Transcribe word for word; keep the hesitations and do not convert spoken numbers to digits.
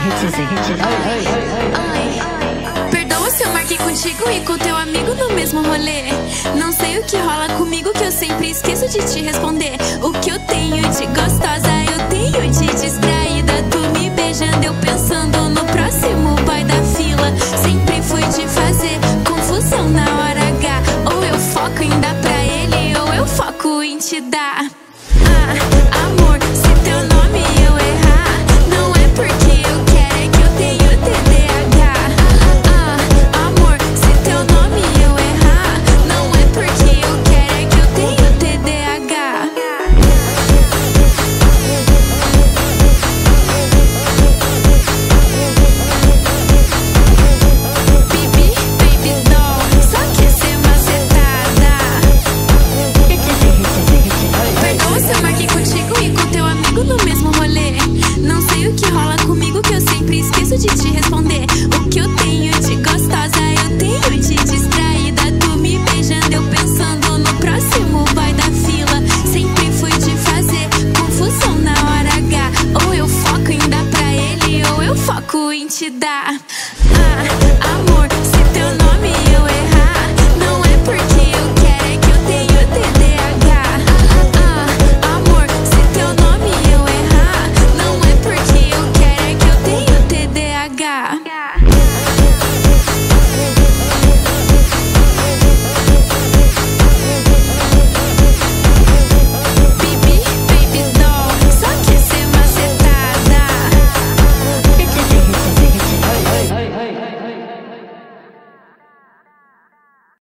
Ai, perdoa se eu marquei contigo e com teu amigo no mesmo rolê. Não sei o que rola comigo que eu sempre esqueço de te responder. O que eu tenho